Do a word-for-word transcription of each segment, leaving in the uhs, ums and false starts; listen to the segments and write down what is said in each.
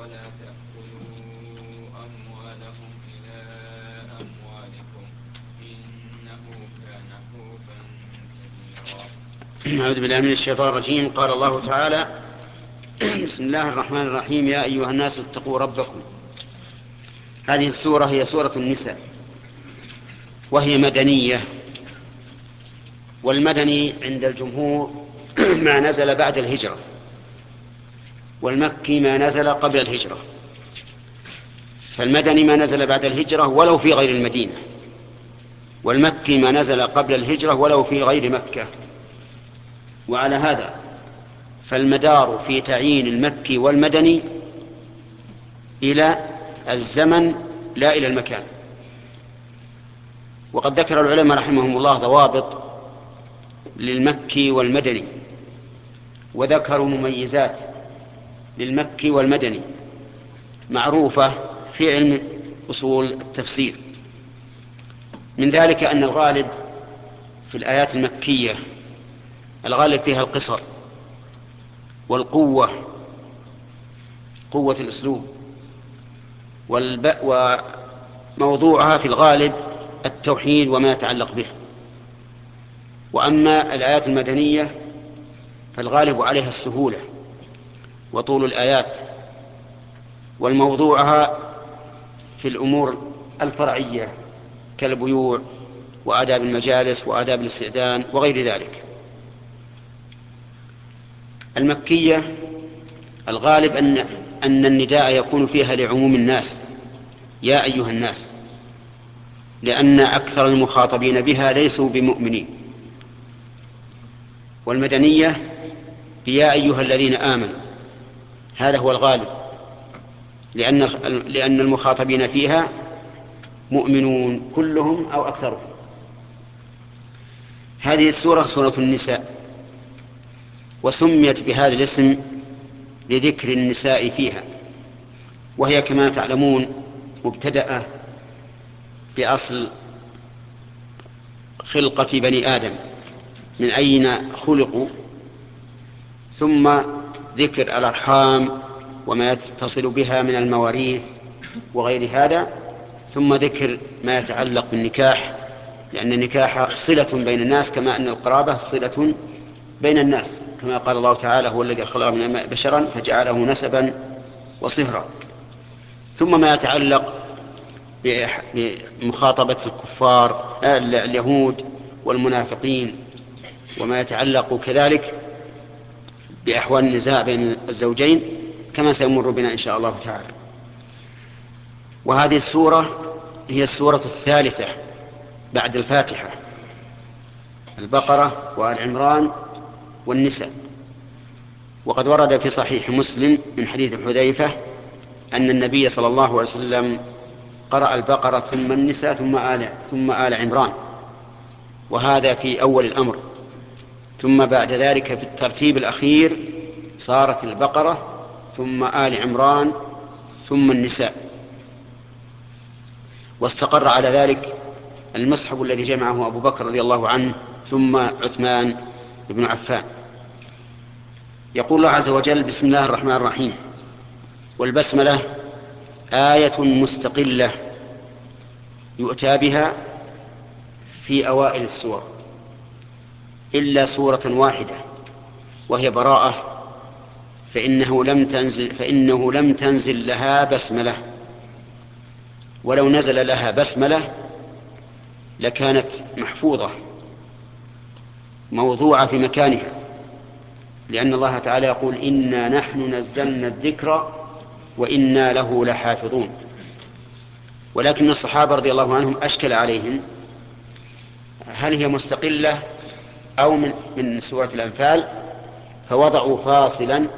ولا تأكلوا أموالهم إلى أموالكم إنه كان حوبا كبيرا. أعوذ بالله من الشيطان الرجيم. قال الله تعالى: بسم الله الرحمن الرحيم. يا أيها الناس اتقوا ربكم. هذه السورة هي سورة النساء، وهي مدنية، والمدني عند الجمهور ما نزل بعد الهجرة، والمكي ما نزل قبل الهجرة. فالمدني ما نزل بعد الهجرة ولو في غير المدينة، والمكي ما نزل قبل الهجرة ولو في غير مكة. وعلى هذا فالمدار في تعيين المكي والمدني إلى الزمن لا إلى المكان. وقد ذكر العلماء رحمهم الله ضوابط للمكي والمدني، وذكروا مميزات للمكي والمدني معروفة في علم أصول التفسير. من ذلك أن الغالب في الآيات المكية الغالب فيها القصر والقوة، قوة الأسلوب، وموضوعها في الغالب التوحيد وما يتعلق به. وأما الآيات المدنية فالغالب عليها السهولة وطول الآيات، والموضوعها في الأمور الفرعية كالبيوع وآداب المجالس وآداب الاستئذان وغير ذلك. المكية الغالب أن أن النداء يكون فيها لعموم الناس، يا أيها الناس، لأن أكثر المخاطبين بها ليسوا بمؤمنين. والمدنية يا أيها الذين آمنوا، هذا هو الغالب، لأن لأن المخاطبين فيها مؤمنون كلهم أو أكثرهم. هذه السورة سورة النساء، وسميت بهذا الاسم لذكر النساء فيها، وهي كما تعلمون مبتدأة بأصل خلقة بني آدم، من أين خلقوا، ثم ذكر الأرحام وما يتصل بها من المواريث وغير هذا، ثم ذكر ما يتعلق بالنكاح، لأن النكاح صلة بين الناس كما أن القرابة صلة بين الناس، كما قال الله تعالى: هو الذي خلق من الماء بشرا فجعله نسبا وصهرا. ثم ما يتعلق بمخاطبة الكفار اليهود والمنافقين، وما يتعلق كذلك بأحوال النزاع بين الزوجين كما سيمر بنا إن شاء الله تعالى. وهذه السورة هي السورة الثالثة بعد الفاتحة، البقرة وآل عمران والنساء. وقد ورد في صحيح مسلم من حديث حذيفة أن النبي صلى الله عليه وسلم قرأ البقرة ثم النساء ثم آل, ثم آل عمران، وهذا في أول الأمر. ثم بعد ذلك في الترتيب الأخير صارت البقرة ثم آل عمران ثم النساء، واستقر على ذلك المصحف الذي جمعه أبو بكر رضي الله عنه ثم عثمان بن عفان. يقول الله عز وجل: بسم الله الرحمن الرحيم. والبسملة آية مستقلة يؤتى بها في أوائل السور إلا سورة واحدة وهي براءة، فإنه لم تنزل, فإنه لم تنزل لها بسملة، ولو نزل لها بسملة لكانت محفوظة موضوعة في مكانها، لأن الله تعالى يقول: إنا نحن نزلنا الذكر وإنا له لحافظون. ولكن الصحابة رضي الله عنهم أشكل عليهم هل هي مستقلة أو من, من سورة الأنفال، فوضعوا فاصلا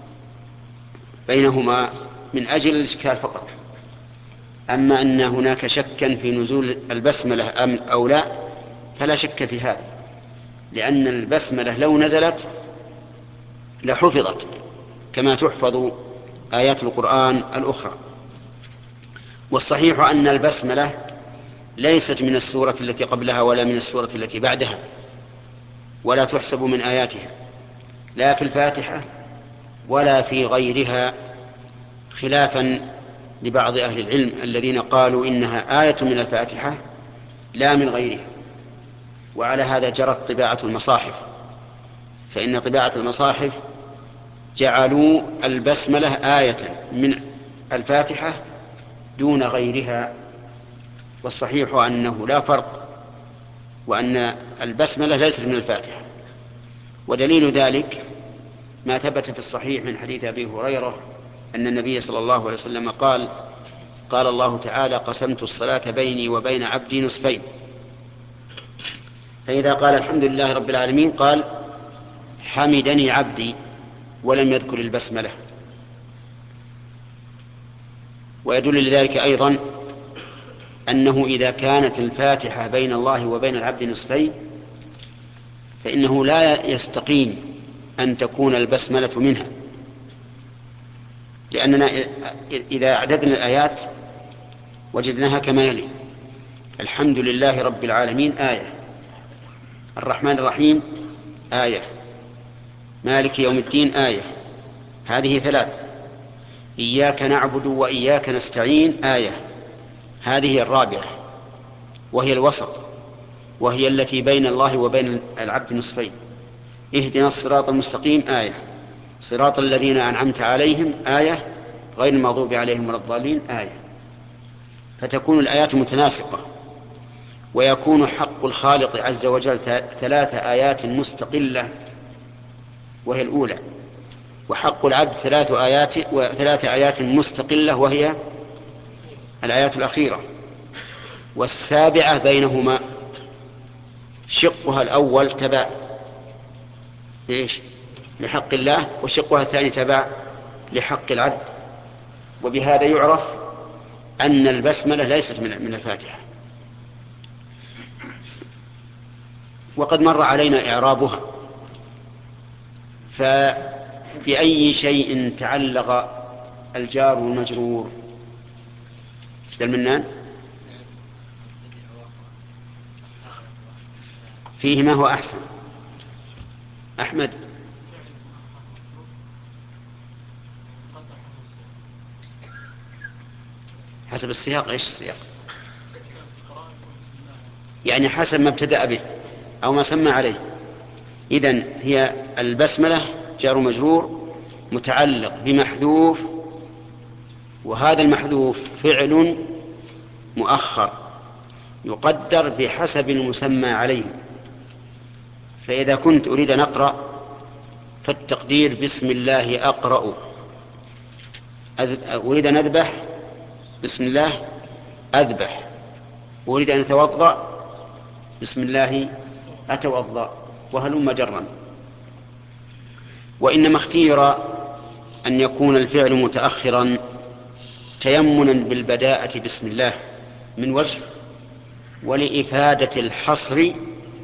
بينهما من أجل الإشكال فقط. أما أن هناك شكا في نزول البسملة أم أو لا فلا شك في هذا، لأن البسملة لو نزلت لحفظت كما تحفظ آيات القرآن الأخرى. والصحيح أن البسملة ليست من السورة التي قبلها ولا من السورة التي بعدها، ولا تحسب من آياتها لا في الفاتحة ولا في غيرها، خلافا لبعض أهل العلم الذين قالوا إنها آية من الفاتحة لا من غيرها. وعلى هذا جرت طباعة المصاحف، فإن طباعة المصاحف جعلوا البسملة آية من الفاتحة دون غيرها، والصحيح أنه لا فرق، وأن البسملة ليست من الفاتحة. ودليل ذلك ما ثبت في الصحيح من حديث أبي هريرة أن النبي صلى الله عليه وسلم قال: قال الله تعالى: قسمت الصلاة بيني وبين عبدي نصفين، فإذا قال الحمد لله رب العالمين قال: حمدني عبدي، ولم يذكر البسملة. ويدل لذلك أيضا أنه إذا كانت الفاتحة بين الله وبين العبد نصفين فإنه لا يستقيم أن تكون البسملة منها، لأننا إذا أعددنا الآيات وجدناها كما يلي: الحمد لله رب العالمين آية، الرحمن الرحيم آية، مالك يوم الدين آية، هذه ثلاث. إياك نعبد وإياك نستعين آية، هذه الرابعة وهي الوسط، وهي التي بين الله وبين العبد نصفين. اهدنا الصراط المستقيم آية، صراط الذين أنعمت عليهم آية، غير المغضوب عليهم ولا الضالين آية. فتكون الآيات متناسقة، ويكون حق الخالق عز وجل ثلاث آيات مستقلة وهي الأولى، وحق العبد ثلاث آيات وثلاث آيات مستقلة وهي الآيات الأخيرة. والسابعة بينهما شقها الأول تبع ليش؟ لحق الله، وشقها الثاني تبع لحق العبد. وبهذا يعرف أن البسملة ليست من الفاتحة. وقد مر علينا إعرابها، فبأي شيء تعلق الجار والمجرور؟ المنان فيه ما هو أحسن. أحمد حسب السياق. إيش السياق؟ يعني حسب ما ابتدأ به أو ما سمى عليه. إذن هي البسملة جار مجرور متعلق بمحذوف، وهذا المحذوف فعل مؤخر يقدر بحسب المسمى عليه. فإذا كنت أريد أن أقرأ فالتقدير بسم الله أقرأ، أريد أن أذبح بسم الله أذبح، أريد أن أتوضأ بسم الله أتوضأ، وهلم جرا. وإنما اختير أن يكون الفعل متأخرا تيمنا بالبداءة بسم الله من وجه، ولإفادة الحصر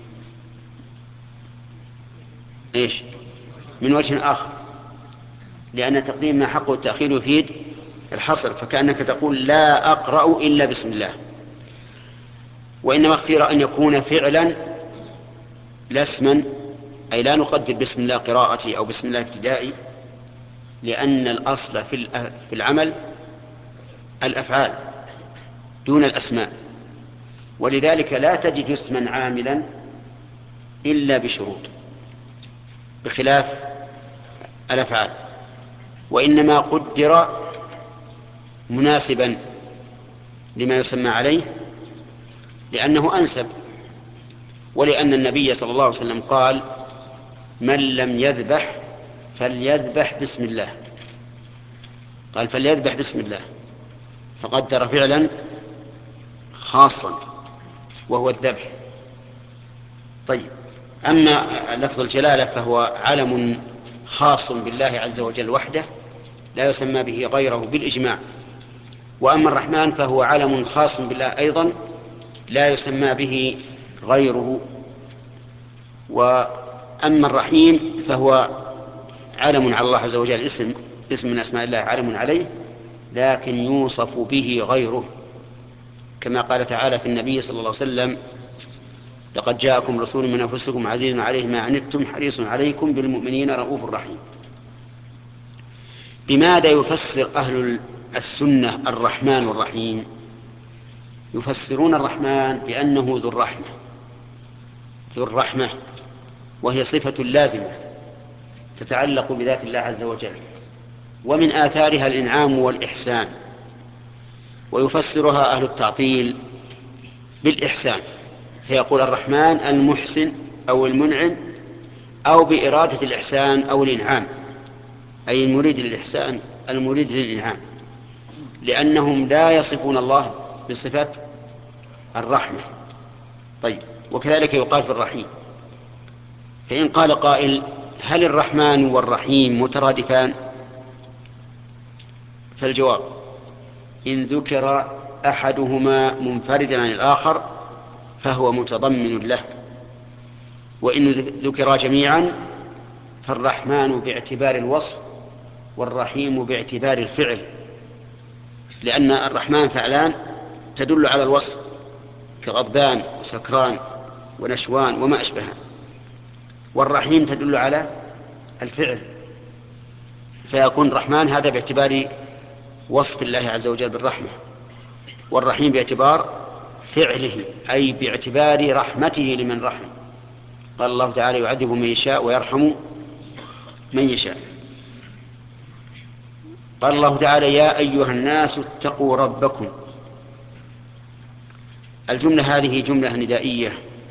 إيش من وجه آخر، لأن تقديم ما حقه التأخير يفيد الحصر، فكأنك تقول لا أقرأ إلا بسم الله. وإنما اختير أن يكون فعلا لا اسما، أي لا نقدر بسم الله قراءتي أو بسم الله ابتدائي، لأن الأصل في العمل الأفعال دون الأسماء، ولذلك لا تجد اسما عاملا إلا بشروط بخلاف الأفعال. وإنما قدر مناسبا لما يسمى عليه لأنه أنسب، ولأن النبي صلى الله عليه وسلم قال: من لم يذبح فليذبح بسم الله. قال فليذبح بسم الله، فقدر فعلا خاصا وهو الذبح. طيب، أما لفظ الجلالة فهو علم خاص بالله عز وجل وحده لا يسمى به غيره بالإجماع. وأما الرحمن فهو علم خاص بالله أيضا لا يسمى به غيره. وأما الرحيم فهو علم على الله عز وجل، اسم اسم من أسماء الله علم عليه، لكن يوصف به غيره، كما قال تعالى في النبي صلى الله عليه وسلم: لقد جاءكم رسول من أنفسكم عزيز عليه ما عنتم حريص عليكم بالمؤمنين رؤوف رحيم. بماذا يفسر أهل السنة الرحمن والرحيم؟ يفسرون الرحمن بأنه ذو الرحمة، ذو الرحمة، وهي صفة لازمة تتعلق بذات الله عز وجل، ومن آثارها الإنعام والإحسان. ويفسرها أهل التعطيل بالإحسان، فيقول الرحمن المحسن أو المنعم، أو بإرادة الإحسان أو الإنعام، أي المريد للإحسان المريد للإنعام، لأنهم لا يصفون الله بصفة الرحمة. طيب، وكذلك يقال في الرحيم. فإن قال قائل: هل الرحمن والرحيم مترادفان؟ فالجواب: إن ذكر أحدهما منفردا عن الآخر فهو متضمن له، وإن ذكرا جميعا فالرحمن باعتبار الوصف والرحيم باعتبار الفعل، لأن الرحمن فعلان تدل على الوصف كغضبان وسكران ونشوان وما أشبهها، والرحيم تدل على الفعل، فيكون الرحمن هذا باعتبار وصف الله عز وجل بالرحمة، والرحيم باعتبار فعله أي باعتبار رحمته لمن رحم. قال الله تعالى: يعذب من يشاء ويرحم من يشاء. قال الله تعالى: يا أيها الناس اتقوا ربكم. الجملة هذه جملة ندائية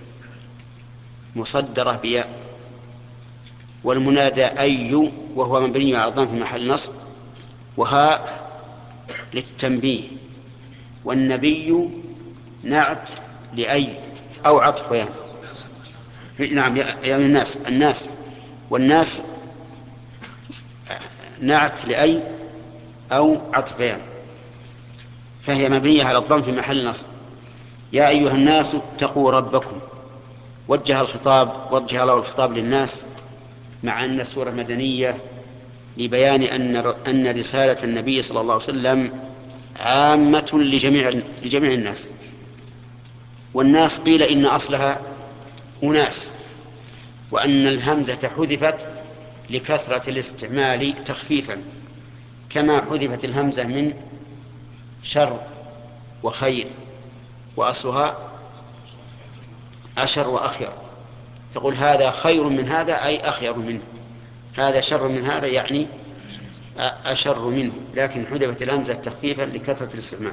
مصدرة بياء، والمنادى أي وهو مبني على الضم في محل نصب، وهاء للتنبيه، والنبي نعت لأي أو عطف بيان. نعم، يا من الناس، الناس والناس نعت لأي أو عطف بيان، فهي مبنية على الضم في محل نصب. يا أيها الناس اتقوا ربكم، وجه الخطاب وجه له الخطاب للناس، مع أن السورة مدنية، لبيان أن أن رسالة النبي صلى الله عليه وسلم عامة لجميع لجميع الناس. والناس قيل إن أصلها أناس، وأن الهمزة حذفت لكثرة الاستعمال تخفيفا، كما حذفت الهمزة من شر وخير، وأصلها أشر وأخير. تقول هذا خير من هذا أي أخير منه، هذا شر من هذا يعني أشر منه، لكن حذفت الهمزة تخفيفا لكثرة الاستعمال.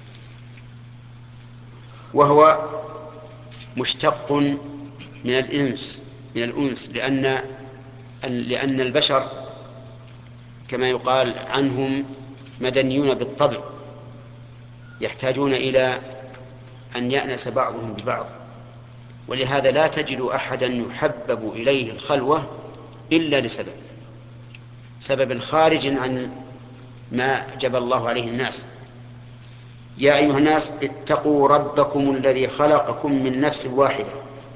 وهو مشتق من الإنس من الأنس لأن لأن البشر كما يقال عنهم مدنيون بالطبع، يحتاجون إلى أن يأنس بعضهم ببعض، ولهذا لا تجد أحدا يحبب إليه الخلوة إلا لسبب سبب خارج عن ما جبل الله عليه الناس. يا أيها الناس اتقوا ربكم الذي خلقكم من نفس واحدة.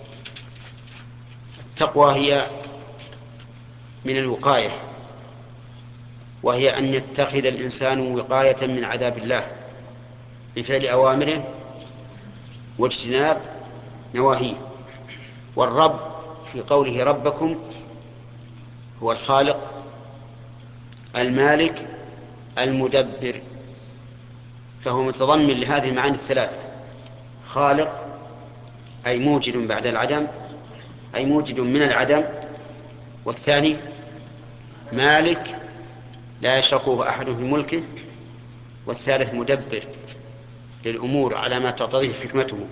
التقوى هي من الوقاية، وهي أن يتخذ الإنسان وقاية من عذاب الله بفعل أوامره واجتناب نواهيه. والرب في قوله ربكم هو الخالق المالك المدبر، فهو متضمن لهذه المعاني الثلاثة: خالق أي موجد بعد العدم، أي موجد من العدم، والثاني مالك لا يشركه أحد في ملكه، والثالث مدبر للأمور على ما تقتضيه حكمته.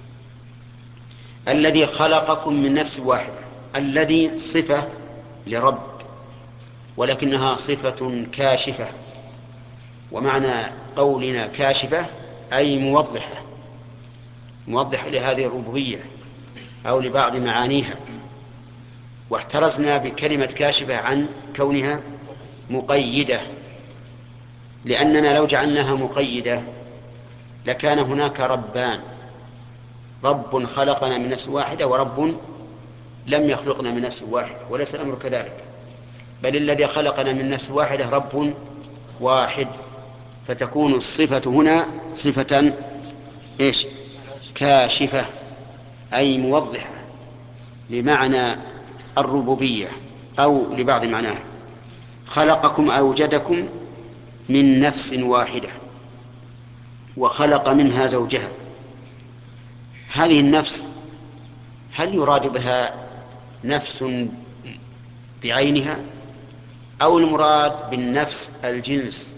الذي خلقكم من نفس واحدة، الذي صفة لرب، ولكنها صفة كاشفة، ومعنى قولنا كاشفة أي موضحة، موضحة لهذه الربوبية أو لبعض معانيها. واحترزنا بكلمة كاشفة عن كونها مقيدة، لأننا لو جعلناها مقيدة لكان هناك ربان: رب خلقنا من نفس واحدة، ورب لم يخلقنا من نفس واحدة، وليس الأمر كذلك، بل الذي خلقنا من نفس واحدة رب واحد، فتكون الصفة هنا صفة إيش؟ كاشفة أي موضحة لمعنى الربوبية أو لبعض معناها. خلقكم أوجدكم من نفس واحدة وخلق منها زوجها. هذه النفس هل يراد بها نفس بعينها أو المراد بالنفس الجنس؟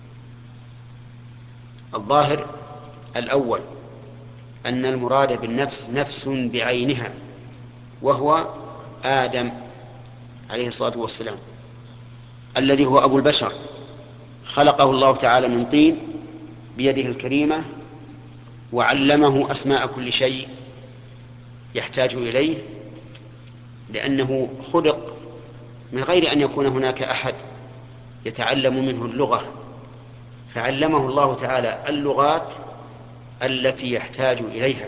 الظاهر الأول، أن المراد بالنفس نفس بعينها وهو آدم عليه الصلاة والسلام الذي هو أبو البشر، خلقه الله تعالى من طين بيده الكريمة وعلمه أسماء كل شيء يحتاج إليه، لأنه خلق من غير أن يكون هناك أحد يتعلم منه اللغة، فعلمه الله تعالى اللغات التي يحتاج إليها.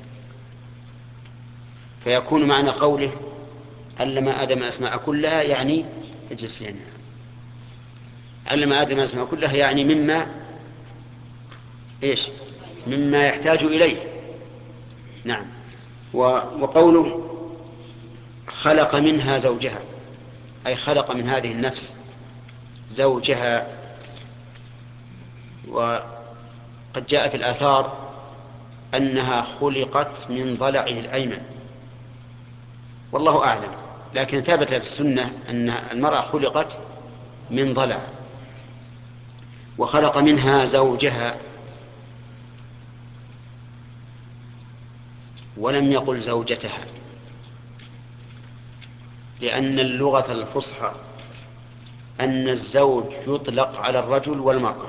فيكون معنى قوله علم آدم أسماء كلها يعني اجلس يعني علم آدم أسماء كلها يعني مما إيش مما يحتاج إليه. نعم. وقوله خلق منها زوجها أي خلق من هذه النفس زوجها. وقد جاء في الآثار أنها خلقت من ضلعه الأيمن، والله أعلم، لكن ثبت في السنة أن المرأة خلقت من ضلع. وخلق منها زوجها ولم يقل زوجتها، لأن اللغة الفصحى أن الزوج يطلق على الرجل والمرأة،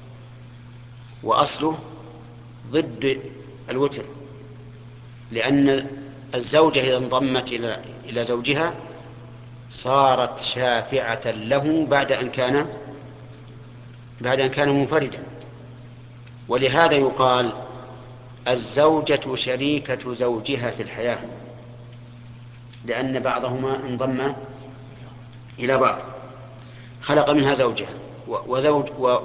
وأصله ضد الوتر، لأن الزوجة إذا انضمت إلى إلى زوجها صارت شافعة له بعد أن كان بعد أن كان منفردا. ولهذا يقال الزوجة شريكة زوجها في الحياة، لأن بعضهما انضم إلى بعض. خلق منها زوجها وزوج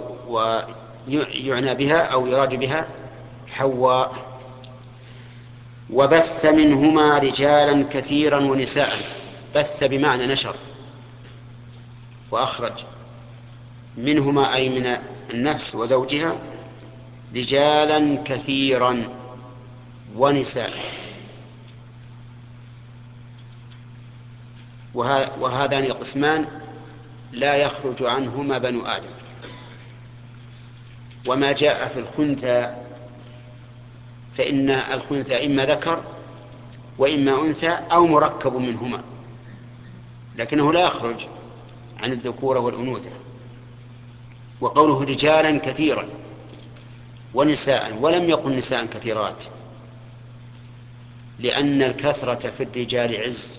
ويعنى بها أو يراد بها حواء. وبث منهما رجالا كثيرا ونساء. بث بمعنى نشر وأخرج، منهما أي من النفس وزوجها رجالا كثيرا ونساء. وهذان القسمان لا يخرج عنهما بنو آدم. وما جاء في الخنثى فإن الخنثى إما ذكر وإما أنثى أو مركب منهما، لكنه لا يخرج عن الذكورة والأنوثة. وقوله رجالا كثيرا ونساء، ولم يقل نساء كثيرات، لأن الكثرة في الرجال عز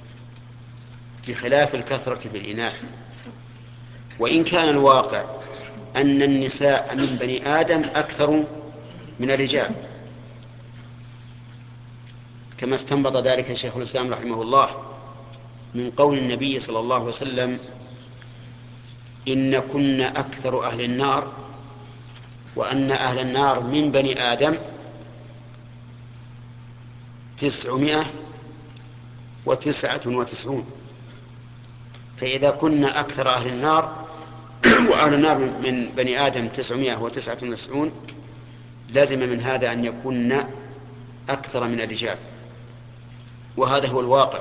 بخلاف الكثرة في الإناث. وإن كان الواقع أن النساء من بني آدم أكثر من الرجال، كما استنبط ذلك شيخ الإسلام رحمه الله من قول النبي صلى الله عليه وسلم إن كنا أكثر أهل النار، وأن أهل النار من بني آدم تسعمائة وتسعة وتسعون. فإذا كنا أكثر أهل النار وأهل النار من بني آدم تسعمائة وتسعة وتسعون، لازم من هذا أن يكون أكثر من الرجال، وهذا هو الواقع.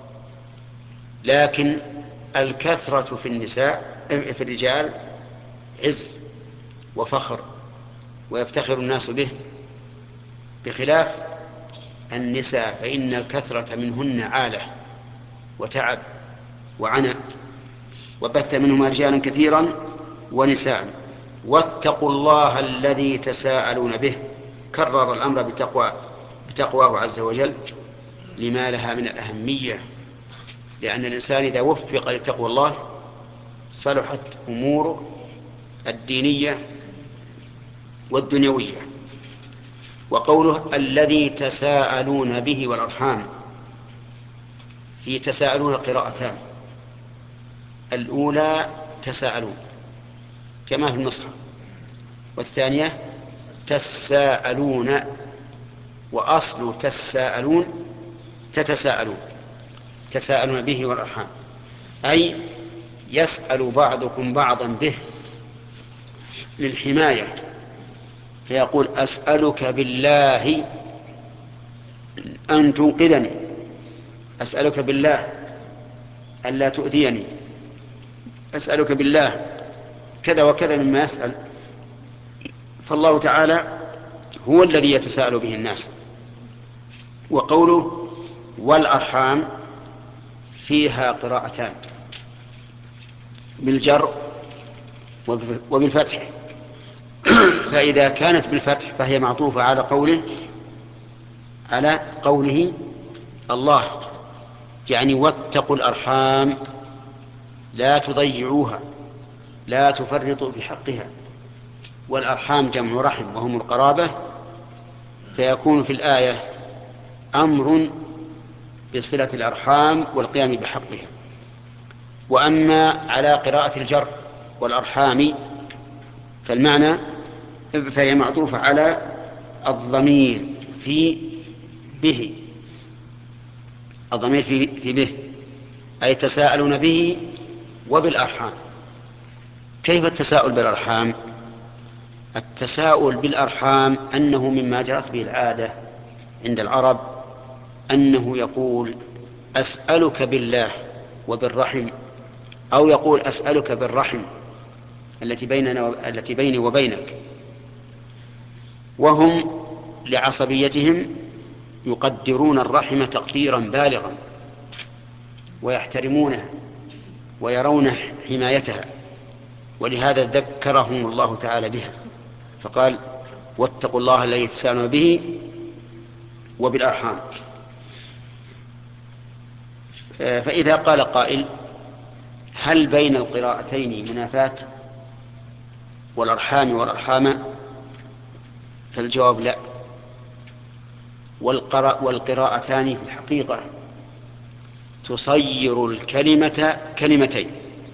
لكن الكثرة في النساء في الرجال عز وفخر ويفتخر الناس به، بخلاف النساء فإن الكثرة منهن عالة وتعب وعناء. وبث منهما رجالا كثيرا ونساء واتقوا الله الذي تساءلون به. كرر الأمر بتقوى بتقواه عز وجل لما لها من الأهمية، لأن الإنسان إذا وفق لتقوى الله صلحت أموره الدينية والدنيوية. وقوله الذي تساءلون به والأرحام، في تساءلون قراءتان، الأولى تساءلون كما في المصحف، والثانية تساءلون، وأصل تساءلون تتساءلون تساءلون به والأرحام، أي يسأل بعضكم بعضا به للحماية، فيقول أسألك بالله أن تنقذني، أسألك بالله ألا تؤذيني، أسألك بالله كذا وكذا مما يسأل. فالله تعالى هو الذي يتساءل به الناس. وقوله والأرحام فيها قراءتان، بالجر وبالفتح. فإذا كانت بالفتح فهي معطوفة على قوله على قوله الله، يعني واتقوا الأرحام لا تضيعوها لا تفرطوا في حقها. والأرحام جمع رحم وهم القرابة، فيكون في الآية أمر بصلة الأرحام والقيام بحقها. وأما على قراءة الجر والأرحام فالمعنى فهي معطوفة على الضمير في به، الضمير في, في به، أي تساءلون به وبالأرحام. كيف التساؤل بالأرحام؟ التساؤل بالأرحام أنه مما جرت به العادة عند العرب أنه يقول أسألك بالله وبالرحم، أو يقول أسألك بالرحم التي بيننا التي بيني وبينك. وهم لعصبيتهم يقدرون الرحم تقديرا بالغا ويحترمونها ويرون حمايتها، ولهذا ذكرهم الله تعالى بها فقال واتقوا الله الذي تساءلون به وبالأرحام. فإذا قال قائل هل بين القراءتين منافاة والأرحام والأرحام؟ فالجواب لا. والقراءتان في الحقيقة تصير الكلمة كلمتين،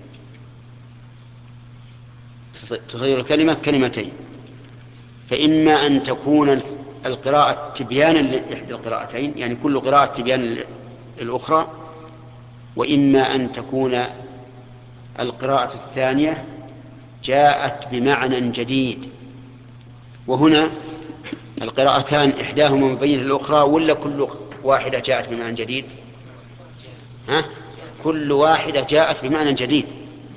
تصير الكلمة كلمتين. فإما أن تكون القراءة تبيانا لإحدى القراءتين، يعني كل قراءة تبيان الأخرى، وإما أن تكون القراءة الثانية جاءت بمعنى جديد. وهنا القراءتان إحداهما مبينة للأخرى ولا كل واحدة جاءت بمعنى جديد؟ ها؟ كل واحدة جاءت بمعنى جديد.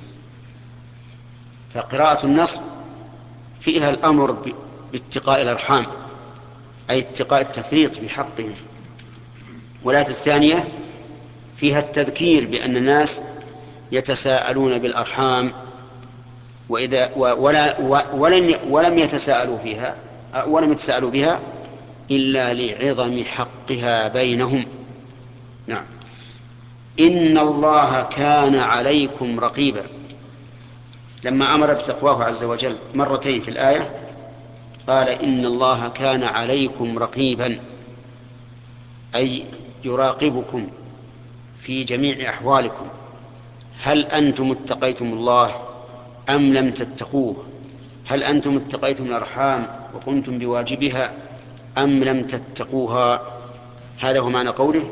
فقراءة النصب فيها الأمر باتقاء الأرحام، أي اتقاء التفريط في حقهم، والآية الثانية فيها التذكير بأن الناس يتساءلون بالأرحام، وإذا ولا ولن ولم يتساءلوا فيها ولم يتساءلوا بها إلا لعظم حقها بينهم. نعم. إن الله كان عليكم رقيبا، لما أمر بتقواه عز وجل مرتين في الآية قال إن الله كان عليكم رقيبا، أي يراقبكم في جميع أحوالكم. هل أنتم اتقيتم الله أم لم تتقوه؟ هل أنتم اتقيتم الأرحام وقمتم بواجبها أم لم تتقوها؟ هذا هو معنى قوله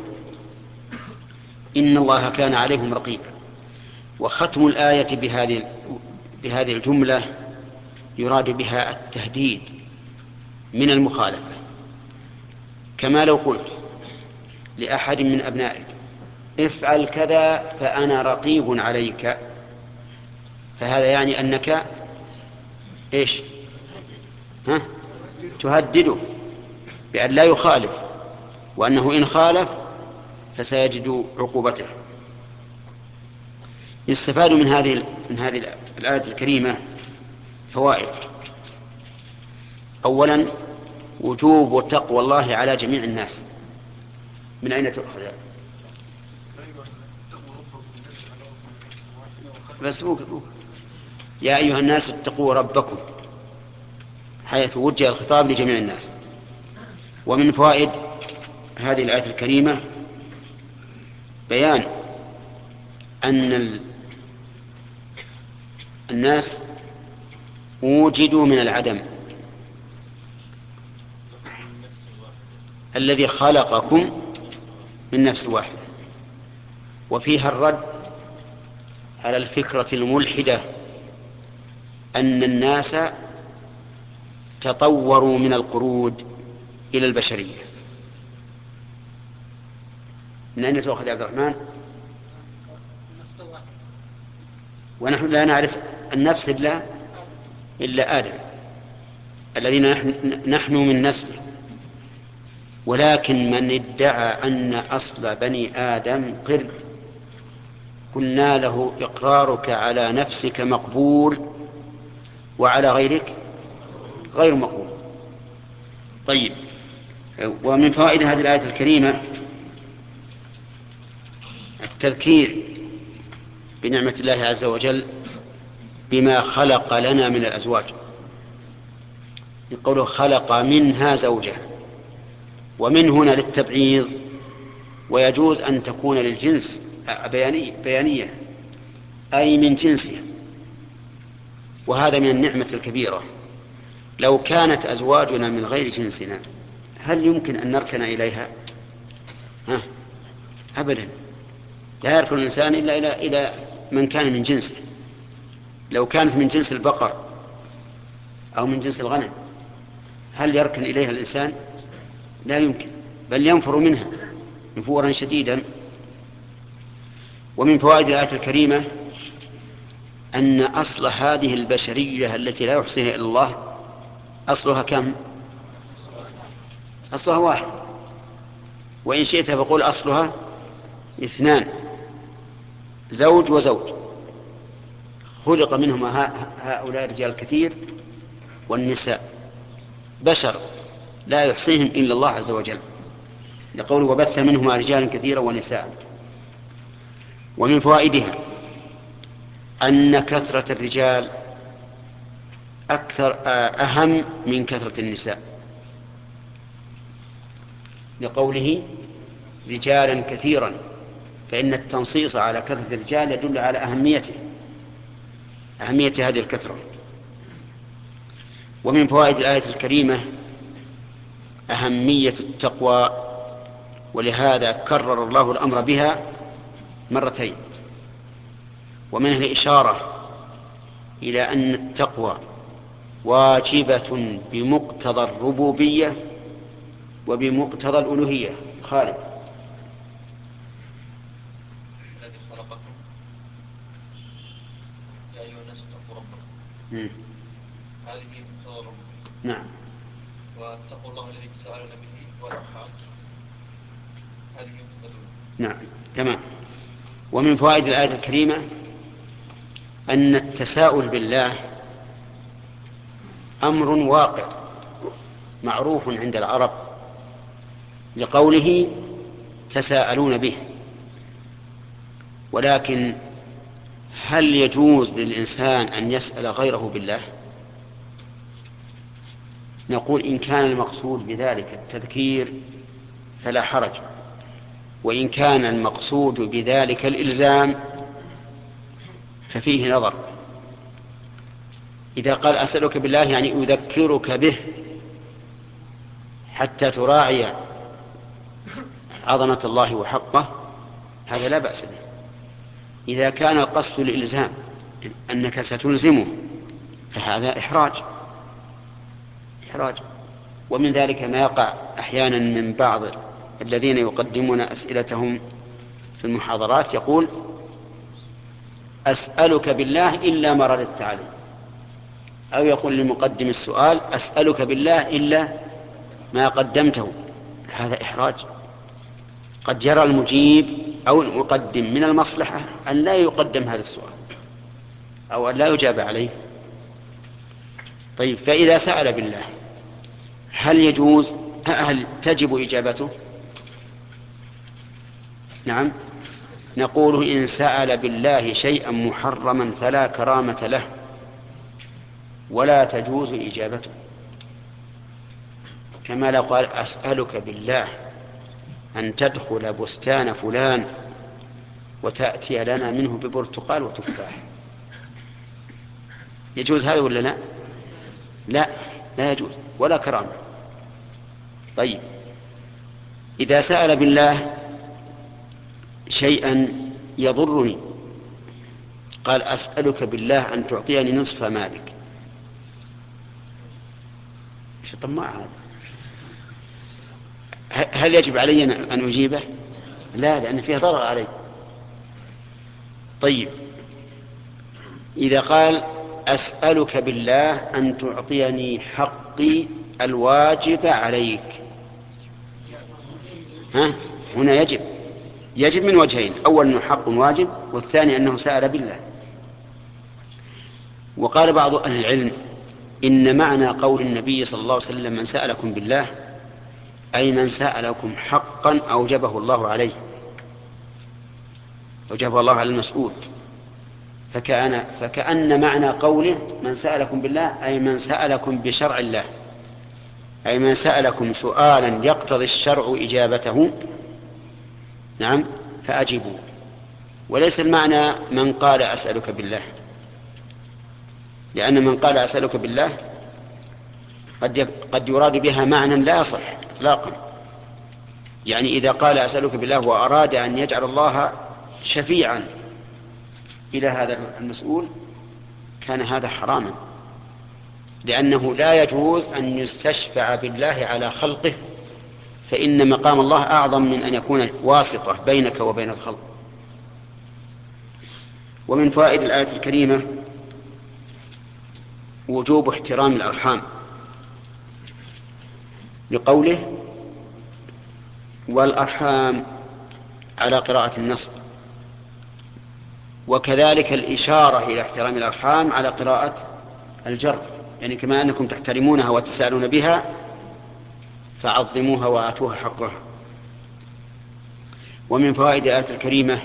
إن الله كان عليهم رقيبا. وختم الآية بهذه بهذه الجملة يراد بها التهديد من المخالفة، كما لو قلت لأحد من أبنائك افعل كذا فأنا رقيب عليك، فهذا يعني أنك إيش؟ ها؟ تهدده بأن لا يخالف، وأنه إن خالف فسيجد عقوبته. يستفاد من هذه من هذه الآية الكريمة فوائد. أولا وجوب وتقوى الله على جميع الناس. من أين تؤخذ؟ بس يا أيها الناس اتقوا ربكم، حيث وجه الخطاب لجميع الناس. ومن فوائد هذه الآية الكريمة بيان أن الناس وجدوا من العدم، الذي خلقكم من نفس واحدة، وفيها الرد على الفكرة الملحدة أن الناس تطوروا من القرود إلى البشرية. من أين تؤخذ يا عبد الرحمن؟ ونحن لا نعرف النفس إلا إلا آدم الذين نحن, نحن من نسله، ولكن من ادعى أن أصل بني آدم قرد قلنا له إقرارك على نفسك مقبول وعلى غيرك غير مقبول. طيب، ومن فوائد هذه الآية الكريمة التذكير بنعمة الله عز وجل بما خلق لنا من الأزواج. يقول خلق منها زوجها، ومن هنا للتبعيض، ويجوز أن تكون للجنس بيانية, بيانية أي من جنسها، وهذا من النعمة الكبيرة. لو كانت أزواجنا من غير جنسنا هل يمكن أن نركن إليها؟ ها؟ أبدا، لا يركن الإنسان إلا إلى إلى من كان من جنسه. لو كانت من جنس البقر أو من جنس الغنم هل يركن إليها الإنسان؟ لا يمكن، بل ينفر منها نفورا شديدا. ومن فوائد الآية الكريمة أن أصل هذه البشرية التي لا يحصيها إلا الله أصلها كم؟ أصلها واحد، وإن شئت فقول أصلها اثنان، زوج وزوج، خلق منهما هؤلاء الرجال الكثير والنساء، بشر لا يحصيهم إلا الله عز وجل، لقول وبث منهما رجالا كثيرا ونساء. ومن فوائدها أن كثرة الرجال أكثر أهم من كثرة النساء، لقوله رجالا كثيرا، فإن التنصيص على كثرة الرجال يدل على أهميته أهمية هذه الكثرة. ومن فوائد الآية الكريمة أهمية التقوى، ولهذا كرر الله الأمر بها مرتين. ومنها الإشارة إلى أن التقوى واجبة بمقتضى الربوبية وبمقتضى الألوهية. خالد. الذي خلقكم يا أيها الناس اتقوا ربكم، هذه مقتضى الربوبية. نعم. واتقوا الله الذي تساءلون به والأرحام، هذه مقتضى الألوهية. نعم، تمام. ومن فوائد الآية الكريمة أن التساؤل بالله أمر واقع معروف عند العرب، لقوله تساءلون به. ولكن هل يجوز للإنسان أن يسأل غيره بالله؟ نقول إن كان المقصود بذلك التذكير فلا حرج، وإن كان المقصود بذلك الإلزام ففيه نظر. إذا قال أسألك بالله يعني أذكرك به حتى تراعي عظمة الله وحقه، هذا لا بأس به. إذا كان القصد الإلزام أنك ستلزمه فهذا إحراج إحراج ومن ذلك ما يقع أحيانا من بعض الذين يقدمون أسئلتهم في المحاضرات، يقول أسألك بالله إلا ما رددت عليه، أو يقول لمقدم السؤال أسألك بالله إلا ما قدمته. هذا إحراج. قد يرى المجيب أو المقدم من المصلحة أن لا يقدم هذا السؤال أو أن لا يجاب عليه. طيب، فإذا سأل بالله هل يجوز هل تجب إجابته؟ نعم، نقول إن سأل بالله شيئا محرما فلا كرامة له ولا تجوز إجابته، كما لو قال أسألك بالله أن تدخل بستان فلان وتأتي لنا منه ببرتقال وتفاح، يجوز هذا ولا لا؟ لا، لا يجوز ولا كرامة. طيب، إذا سأل بالله شيئا يضرني قال أسألك بالله أن تعطيني نصف مالك. شو طماع هذا؟ هل يجب علي أن أجيبه؟ لا، لأن فيه ضرر علي. طيب، إذا قال أسألك بالله أن تعطيني حقي الواجب عليك، ها؟ هنا يجب يجب من وجهين: أول أنه حق واجب، والثاني أنه سأل بالله. وقال بعض أهل العلم إن معنى قول النبي صلى الله عليه وسلم من سألكم بالله أي من سألكم حقا أوجبه الله عليه، أوجبه الله على المسؤول. فكأن, فكأن معنى قوله من سألكم بالله أي من سألكم بشرع الله، أي من سألكم سؤالا يقتضي الشرع إجابته، نعم، فأجيبوا. وليس المعنى من قال أسألك بالله، لأن من قال أسألك بالله قد قد يراد بها معنى لا يصح إطلاقا. يعني إذا قال أسألك بالله وأراد أن يجعل الله شفيعا إلى هذا المسؤول كان هذا حراما، لأنه لا يجوز أن يستشفع بالله على خلقه، فإن مقام الله أعظم من أن يكون واسطة بينك وبين الخلق. ومن فوائد الآية الكريمة وجوب احترام الأرحام، لقوله والأرحام على قراءة النصب، وكذلك الإشارة إلى احترام الأرحام على قراءة الجر، يعني كما أنكم تحترمونها وتسألون بها فعظموها وآتوها حقها. ومن فوائد الآية الكريمة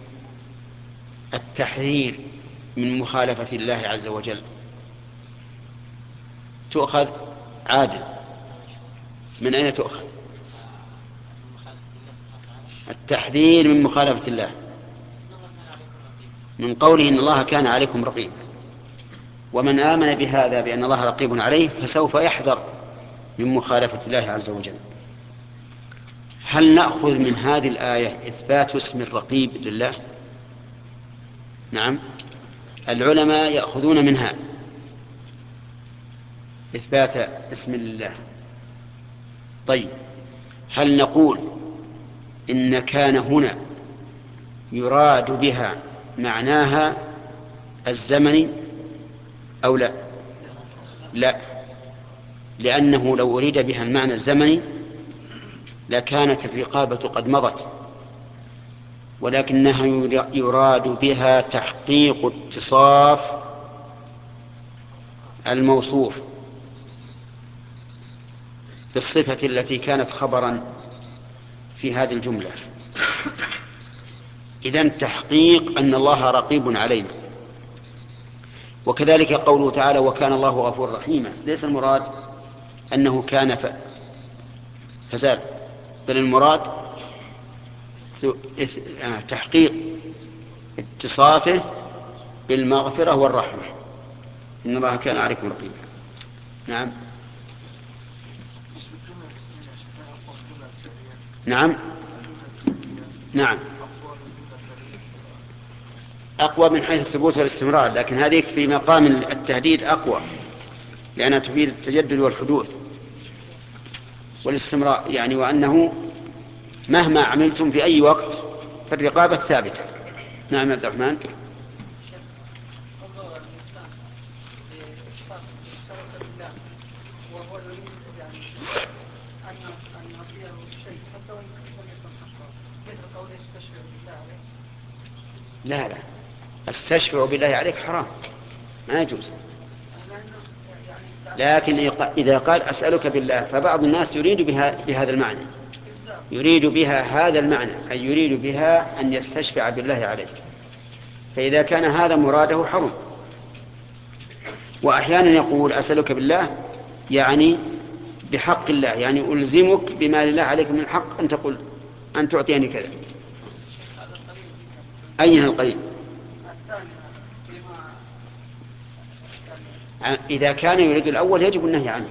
التحذير من مخالفة الله عز وجل. تؤخذ عادل من أين تؤخذ؟ التحذير من مخالفة الله من قوله إن الله كان عليكم رقيبا. ومن آمن بهذا بأن الله رقيب عليه فسوف يحذر من مخالفة الله عز وجل. هل نأخذ من هذه الآية إثبات اسم الرقيب لله؟ نعم، العلماء يأخذون منها إثبات اسم لله. طيب، هل نقول إن كان هنا يراد بها معناها الزمني أو لا؟ لا، لأنه لو أريد بها المعنى الزمني لكانت الرقابة قد مضت، ولكنها يراد بها تحقيق اتصاف الموصوف بالصفة التي كانت خبرا في هذه الجملة. إذن تحقيق أن الله رقيب علينا. وكذلك قوله تعالى وكان الله غفورا رحيما، ليس المراد أنه كان فزال، بل المراد تحقيق اتصافه بالمغفرة والرحمة، إن الله كان عليكم رقيبا. نعم نعم نعم أقوى من حيث الثبوت والاستمرار، لكن هذه في مقام التهديد أقوى، لأنها تفيد التجدد والحدوث والاستمرار، يعني وأنه مهما عملتم في أي وقت فالرقابة ثابتة. نعم عبد الرحمن. وهو يريد يعني أن أن يعطيه شيء حتى وإن لم يكن حقا، مثل قوله استشفع بالله عليك. لا لا، استشفع بالله عليك حرام، ما يجوز. لكن إذا قال أسألك بالله فبعض الناس يريد بها بهذا المعنى، يريد بها هذا المعنى، أي يريد بها أن يستشفع بالله عليك، فإذا كان هذا مراده حرم. وأحيانا يقول أسألك بالله يعني بحق الله، يعني ألزمك بما لله عليك من الحق أن تقول أن تعطيني كذا. أين القليل؟ إذا كان يريد الأول يجب النهي عنه.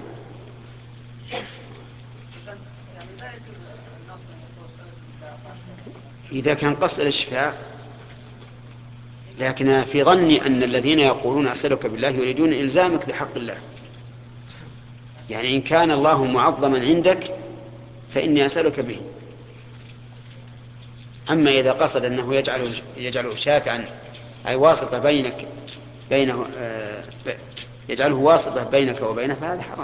إذا كان قصد الشفاء لكن في ظني أن الذين يقولون أسألك بالله يريدون إلزامك بحق الله. يعني إن كان الله معظما عندك فإني أسألك به. أما إذا قصد أنه يجعله, يجعله شافعا أي واسطة بينك بينه آه يجعله واسطة بينك وبينه فهذا حرام.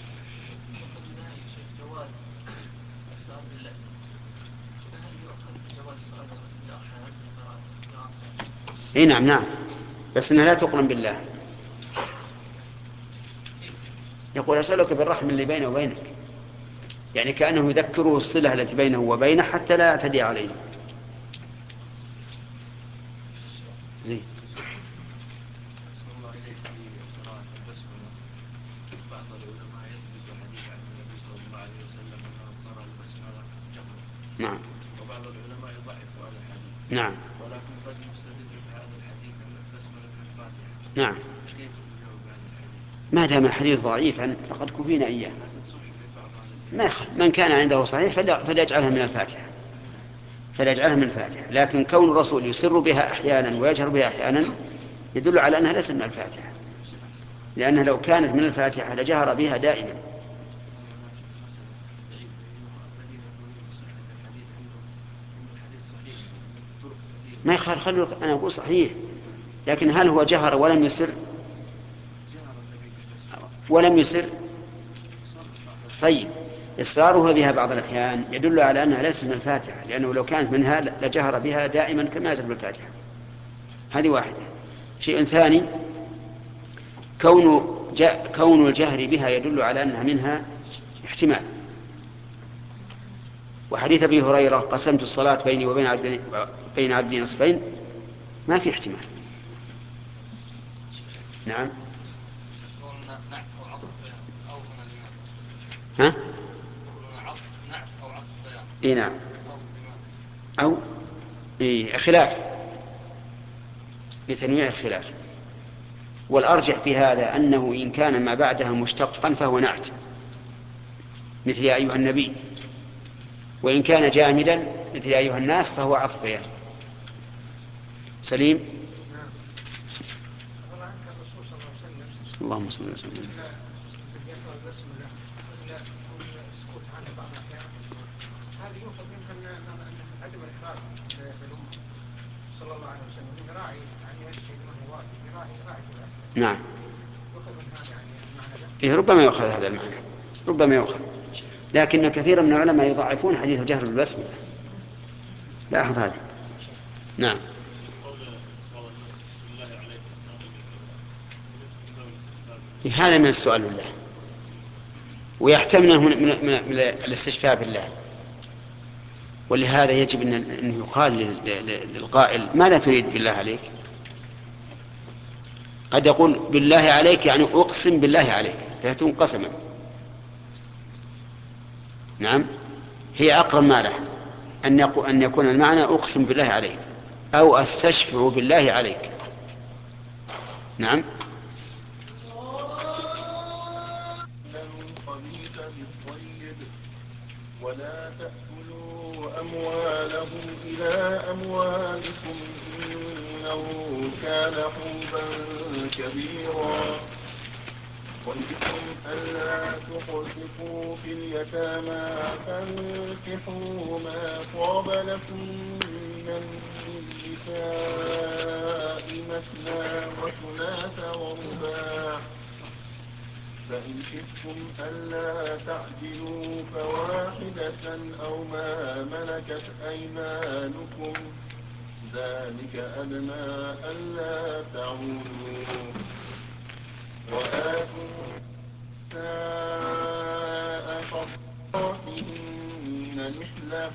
جواز السؤال بالله، فهل يؤخذ جواز السؤال بالله أحيانا من اي نعم نعم، بس انها لا تقرن بالله. يقول أسألك بالرحم اللي بينه وبينك، يعني كأنه يذكره الصلة التي بينه وبينه حتى لا يعتدي عليه. زين. أحسن الله إليك في قراءة البسملة. بعض العلماء يثبت حديث عن النبي صلى الله عليه وسلم أنه قرأ البسملة جهرا. نعم. وبعض العلماء يضعف هذا الحديث. نعم. ولكن قد يستدل بهذا الحديث أن البسملة من الفاتحة. نعم. كيف تجاوب هذا الحديث؟ ما دام الحديث ضعيفا فقد كفينا إياه. ما يخل. من كان عنده صحيح فليجعلها من الفاتحة، فليجعلها من الفاتحة. لكن كون الرسول يسر بها أحيانا ويجهر بها أحيانا يدل على أنها ليست من الفاتحة، لأنها لو كانت من الفاتحة لجهر بها دائما. ما يخل. خلوا أنا أقول صحيح، لكن هل هو جهر ولم يسر ولم يسر؟ طيب، إصراره بها بعض الأحيان يدل على أنها ليست من الفاتحة، لأنه لو كانت منها لجهر بها دائما كما يجهر بالفاتحة. هذه واحدة. شيء ثاني، كون, جاء كون الجهر بها يدل على أنها منها احتمال. وحديث أبي هريرة قسمت الصلاة بيني وبين عبدي, بين عبدي نصفين ما في احتمال. نعم. ها؟ إيه نعم. أو إيه خلاف، بتنويع الخلاف. والأرجح في هذا أنه إن كان ما بعدها مشتقا فهو نعت مثل يا أيها النبي، وإن كان جامدا مثل يا أيها الناس فهو عطف بيان. سليم. نعم. أخبر عنك الرسول صلى الله عليه وسلم اللهم صل وسلم. يقرأ البسملة والسكوت عنه بعض الأحيان، هذه يؤخذ منها أن عدم الإحراج للأمة صلى الله عليه وسلم، يراعي يعني يمشي ما هو واجب، يراعي يراعي كذا. نعم. يؤخذ من هذا يعني المعنى ده. إيه ربما يؤخذ هذا المعنى، ربما يؤخذ، لكن كثيرا من العلماء يضعفون حديث الجهر بالبسملة. لاحظ هذا. نعم. هذا من السؤال بالله، ويحتمل من, من, من الاستشفاء بالله. ولهذا يجب أن أن يقال للقائل ماذا تريد بالله عليك؟ قد يقول بالله عليك يعني أقسم بالله عليك فيكون قسما. نعم، هي أقرب ما له أن يكون المعنى أقسم بالله عليك أو أستشفع بالله عليك. نعم. الخبيث بالطيب ولا تأكلوا أموالهم إلى أموالكم إنه كان حوبا كبيرا وإذكم ألا تقسطوا في اليتامى فانكحوا ما طاب لكم من النساء مثنى وثلاث ورباع فإن خفتم ألا تعدلوا فواحدة أو ما ملكت أيمانكم ذلك أدنى ألا تعولوا وآتوا النساء صدقاتهن نحلة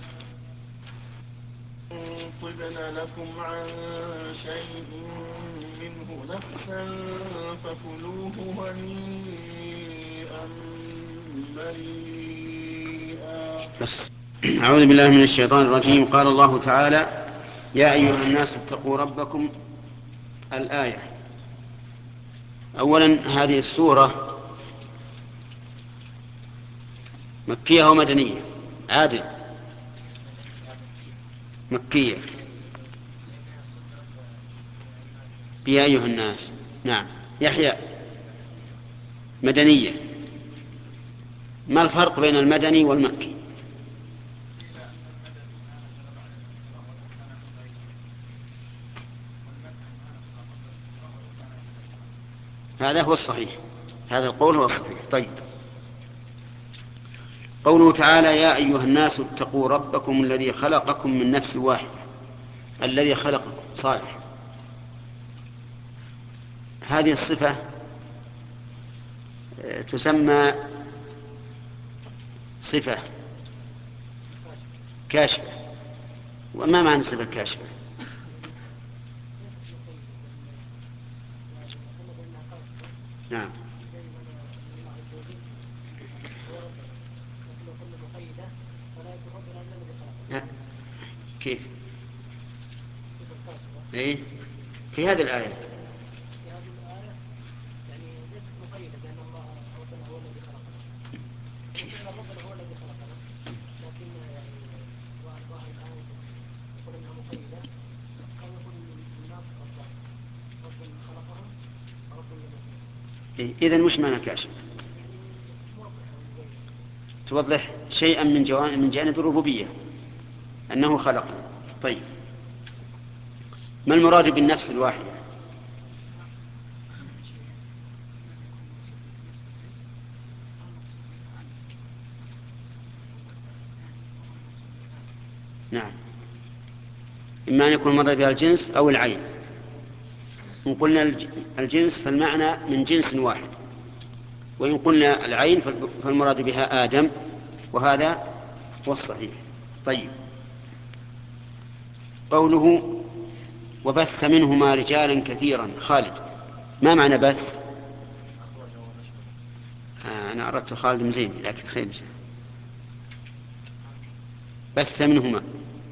طبن لكم عن شيء منه نفسا فكلوه هنيئا مريئا. بس أعوذ بالله من الشيطان الرجيم. قال الله تعالى يا أيها الناس اتقوا ربكم. الآية. أولا هذه السورة مكية ومدنية؟ عادل. مكية. يا أيها الناس. نعم. يحيى. مدنية. ما الفرق بين المدني والمكي؟ هذا هو الصحيح، هذا القول هو الصحيح. طيب، قوله تعالى يا أيها الناس اتقوا ربكم الذي خلقكم من نفس واحدة. الذي خلقكم صالح، هذه الصفة تسمى صفة كاشفة. وما معنى الصفة الكاشفة؟ نعم. كيف؟ إيه؟ في هذه الآية إيه؟ إذن وش معنى كاشف؟ توضح شيئا من جوانب من جانب الربوبية أنه خلقنا. طيب، ما المراد بالنفس الواحدة؟ نعم، إما أن يكون مراد بها الجنس أو العين. إن قلنا الجنس فالمعنى من جنس واحد، وإن قلنا العين فالمراد بها آدم، وهذا هو الصحيح. طيب، قوله وبث منهما رجالا كثيرا. خالد، ما معنى بث؟ آه أنا أردت خالد مزين لكن خير. بث منهما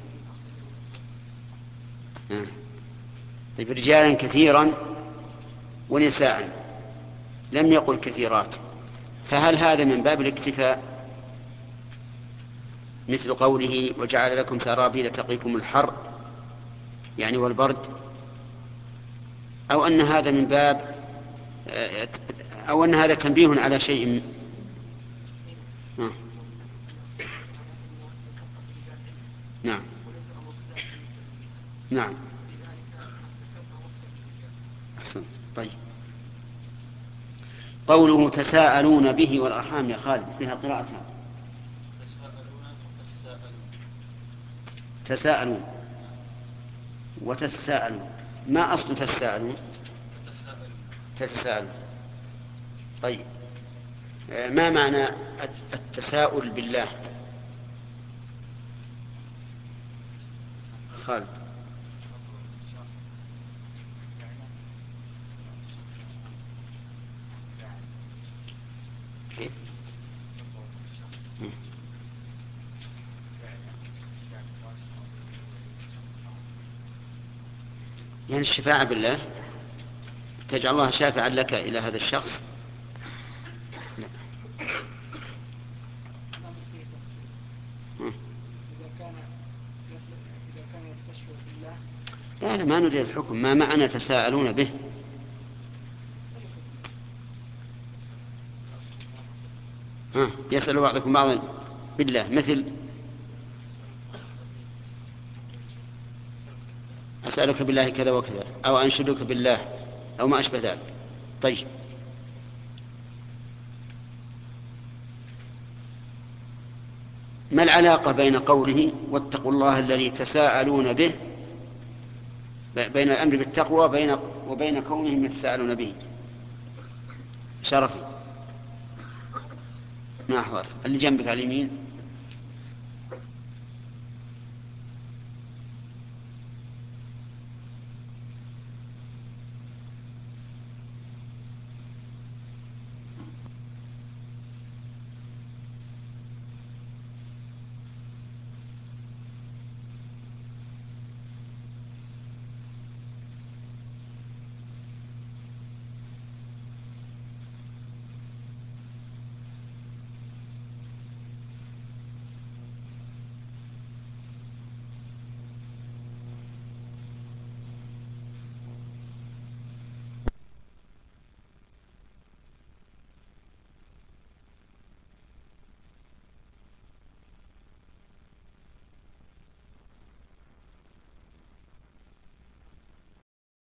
آه. طيب، رجالا كثيرا ونساء، لم يقل كثيرات، فهل هذا من باب الاكتفاء مثل قوله وجعل لكم سرابيل تقيكم الحر يعني والبرد، أو أن هذا من باب أو أن هذا تنبيه على شيء؟ آه. نعم نعم أحسن. طيب، قوله تساءلون به والأرحام يا خالد فيها قراءتها تساءلون وتساءلون. تساءلون وتساءلون. ما أصل تساءلون؟ تساءلون. تتساءلون. طيب، ما معنى التساؤل بالله؟ خالد. كيف؟ يعني الشفاعة بالله تجعل الله شافعا لك إلى هذا الشخص؟ لا. لا لا، ما نريد الحكم. ما معنى تساءلون به؟ ها يسأل بعضكم بعضا بالله، مثل أسألك بالله كذا وكذا، أو أنشدك بالله، أو ما أشبه ذلك. طيب، ما العلاقة بين قوله واتقوا الله الذي تساءلون به، بين الأمر بالتقوى بين وبين كونهم يتساءلون به؟ شرفي، ما حضرت اللي جنبك على اليمين.